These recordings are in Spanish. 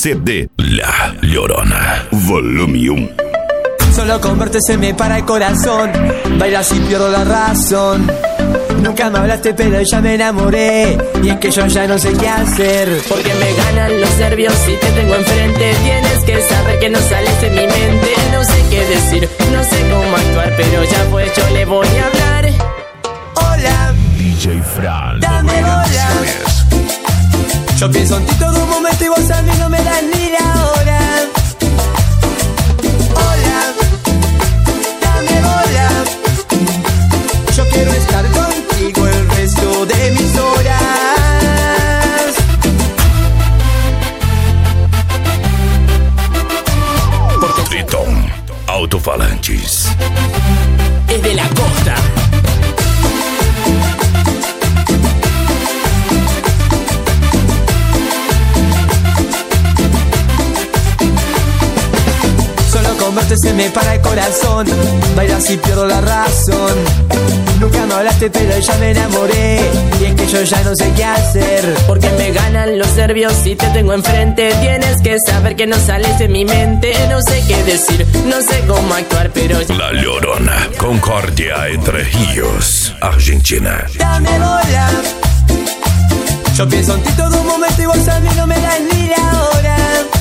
CD La Llorona, volume 1. Solo con verte se me para el corazón, bailas y pierdo la razón. Nunca me hablaste pero ya me enamoré, y es que yo ya no sé qué hacer. Porque me ganan los nervios si te tengo enfrente. Tienes que saber que no sales de mi mente. No sé qué decir, no sé cómo actuar, pero ya pues yo le voy a hablar. Hola, DJ Fran, dame bola. Yo pienso en ti todo un momento y vos a mí no me das ni la hora. Hola, dame bola. Yo quiero estar contigo el resto de mis horas. porque Triton Autofalantes. Es de la costa. Con verte se me para el corazón, bailas y pierdo la razón. Nunca me hablaste pero ya me enamoré, y es que yo ya no sé qué hacer. Porque me ganan los nervios si te tengo enfrente. Tienes que saber que no sales de mi mente. No sé qué decir, no sé cómo actuar, pero La Llorona, Concordia entre Ríos, Argentina. Dame bola. Yo pienso en ti todo un momento y vos a mí no me das ni la hora.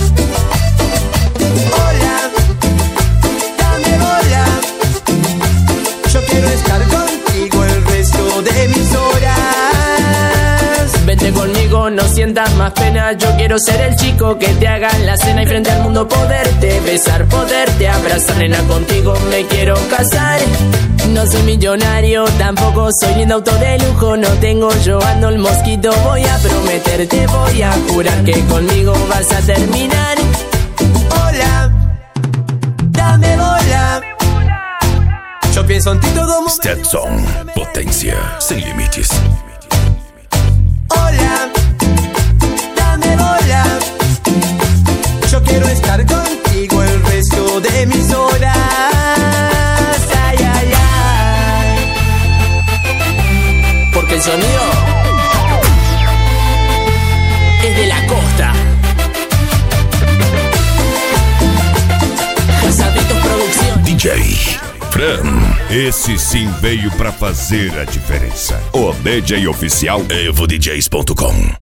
Hola, dame bola. Yo quiero estar contigo el resto de mis horas. vente conmigo, no sientas más pena. Yo quiero ser el chico que te haga la cena y frente al mundo poderte besar, poderte abrazar. Nena, contigo me quiero casar. No soy millonario, tampoco soy lindo auto de lujo. No tengo, yo ando el mosquito. Voy a prometerte, voy a jurar que conmigo vas a terminar. Hola, dame bola. Yo pienso en ti todo momento. Stetson, potencia sin límites. Hola, dame bola. Yo quiero estar contigo el resto de mis horas. Ay, ay, ay. Porque el sonido es de la costa. Casaditos Production. DJ Fran, esse sim veio pra fazer a diferença. O DJ oficial EvoDJs.com.